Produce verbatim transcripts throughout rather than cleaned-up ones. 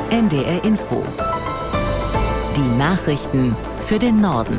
N D R Info. Die Nachrichten für den Norden.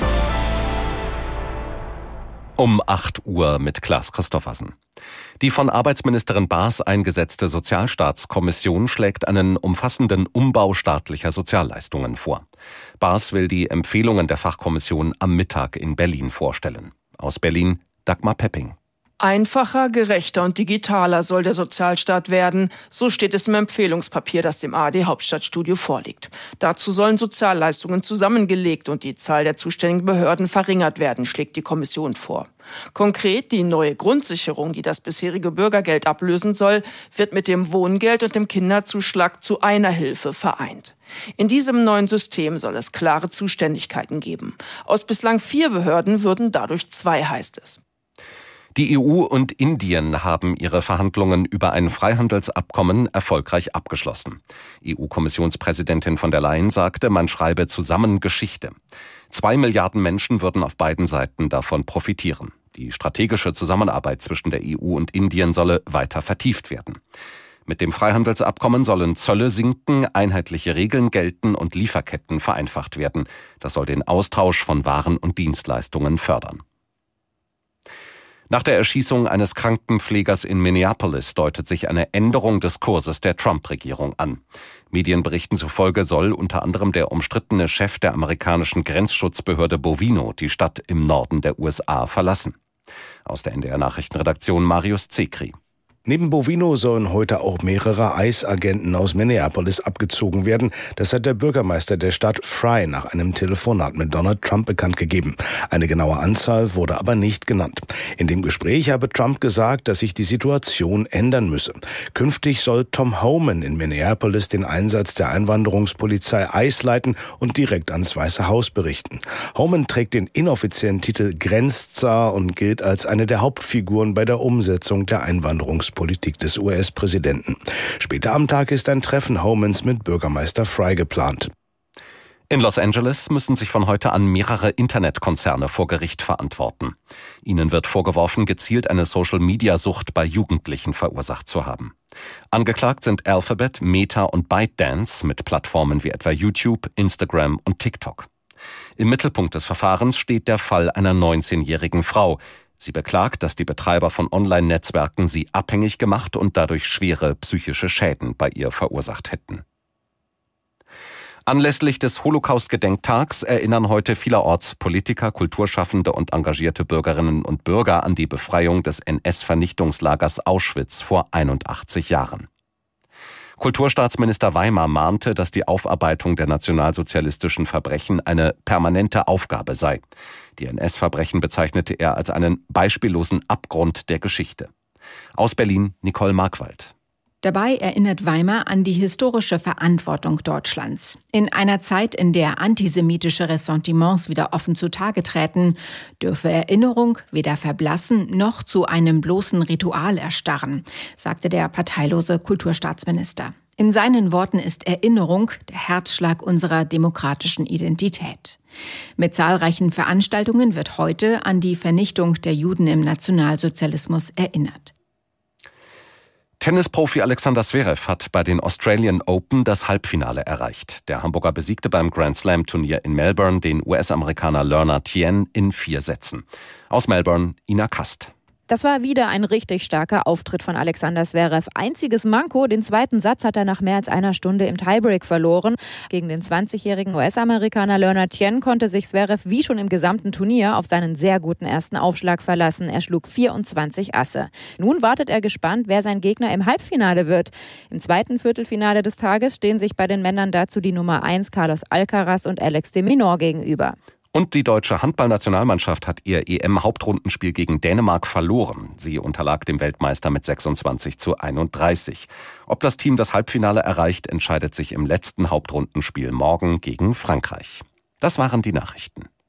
Um acht Uhr mit Klaas Christoffersen. Die von Arbeitsministerin Baas eingesetzte Sozialstaatskommission schlägt einen umfassenden Umbau staatlicher Sozialleistungen vor. Baas will die Empfehlungen der Fachkommission am Mittag in Berlin vorstellen. Aus Berlin Dagmar Pepping. Einfacher, gerechter und digitaler soll der Sozialstaat werden. So steht es im Empfehlungspapier, das dem A R D Hauptstadtstudio vorliegt. Dazu sollen Sozialleistungen zusammengelegt und die Zahl der zuständigen Behörden verringert werden, schlägt die Kommission vor. Konkret die neue Grundsicherung, die das bisherige Bürgergeld ablösen soll, wird mit dem Wohngeld und dem Kinderzuschlag zu einer Hilfe vereint. In diesem neuen System soll es klare Zuständigkeiten geben. Aus bislang vier Behörden würden dadurch zwei, heißt es. Die E U und Indien haben ihre Verhandlungen über ein Freihandelsabkommen erfolgreich abgeschlossen. E U-Kommissionspräsidentin von der Leyen sagte, man schreibe zusammen Geschichte. Zwei Milliarden Menschen würden auf beiden Seiten davon profitieren. Die strategische Zusammenarbeit zwischen der E U und Indien solle weiter vertieft werden. Mit dem Freihandelsabkommen sollen Zölle sinken, einheitliche Regeln gelten und Lieferketten vereinfacht werden. Das soll den Austausch von Waren und Dienstleistungen fördern. Nach der Erschießung eines Krankenpflegers in Minneapolis deutet sich eine Änderung des Kurses der Trump-Regierung an. Medienberichten zufolge soll unter anderem der umstrittene Chef der amerikanischen Grenzschutzbehörde Bovino die Stadt im Norden der U S A verlassen. Aus der N D R-Nachrichtenredaktion Marius Zekri. Neben Bovino sollen heute auch mehrere ICE-Agenten aus Minneapolis abgezogen werden. Das hat der Bürgermeister der Stadt Frye nach einem Telefonat mit Donald Trump bekannt gegeben. Eine genaue Anzahl wurde aber nicht genannt. In dem Gespräch habe Trump gesagt, dass sich die Situation ändern müsse. Künftig soll Tom Homan in Minneapolis den Einsatz der Einwanderungspolizei ICE leiten und direkt ans Weiße Haus berichten. Homan trägt den inoffiziellen Titel Grenzzar und gilt als eine der Hauptfiguren bei der Umsetzung der Einwanderungspolitik. Politik des U S-Präsidenten. Später am Tag ist ein Treffen Homans mit Bürgermeister Frye geplant. In Los Angeles müssen sich von heute an mehrere Internetkonzerne vor Gericht verantworten. Ihnen wird vorgeworfen, gezielt eine Social-Media-Sucht bei Jugendlichen verursacht zu haben. Angeklagt sind Alphabet, Meta und ByteDance mit Plattformen wie etwa YouTube, Instagram und TikTok. Im Mittelpunkt des Verfahrens steht der Fall einer neunzehnjährigen Frau. Sie beklagt, dass die Betreiber von Online-Netzwerken sie abhängig gemacht und dadurch schwere psychische Schäden bei ihr verursacht hätten. Anlässlich des Holocaust-Gedenktags erinnern heute vielerorts Politiker, Kulturschaffende und engagierte Bürgerinnen und Bürger an die Befreiung des N S-Vernichtungslagers Auschwitz vor einundachtzig Jahren. Kulturstaatsminister Weimar mahnte, dass die Aufarbeitung der nationalsozialistischen Verbrechen eine permanente Aufgabe sei. Die N S-Verbrechen bezeichnete er als einen beispiellosen Abgrund der Geschichte. Aus Berlin Nicole Markwald. Dabei erinnert Weimar an die historische Verantwortung Deutschlands. In einer Zeit, in der antisemitische Ressentiments wieder offen zutage treten, dürfe Erinnerung weder verblassen noch zu einem bloßen Ritual erstarren, sagte der parteilose Kulturstaatsminister. In seinen Worten ist Erinnerung der Herzschlag unserer demokratischen Identität. Mit zahlreichen Veranstaltungen wird heute an die Vernichtung der Juden im Nationalsozialismus erinnert. Tennisprofi Alexander Zverev hat bei den Australian Open das Halbfinale erreicht. Der Hamburger besiegte beim Grand Slam Turnier in Melbourne den U S-Amerikaner Lerner Tien in vier Sätzen. Aus Melbourne Ina Kast. Das war wieder ein richtig starker Auftritt von Alexander Zverev. Einziges Manko, den zweiten Satz hat er nach mehr als einer Stunde im Tiebreak verloren. Gegen den zwanzigjährigen U S-Amerikaner Lerner Tien konnte sich Zverev wie schon im gesamten Turnier auf seinen sehr guten ersten Aufschlag verlassen. Er schlug vierundzwanzig Asse. Nun wartet er gespannt, wer sein Gegner im Halbfinale wird. Im zweiten Viertelfinale des Tages stehen sich bei den Männern dazu die Nummer eins Carlos Alcaraz und Alex de Minaur gegenüber. Und die deutsche Handballnationalmannschaft hat ihr E M-Hauptrundenspiel gegen Dänemark verloren. Sie unterlag dem Weltmeister mit sechsundzwanzig zu einunddreißig. Ob das Team das Halbfinale erreicht, entscheidet sich im letzten Hauptrundenspiel morgen gegen Frankreich. Das waren die Nachrichten.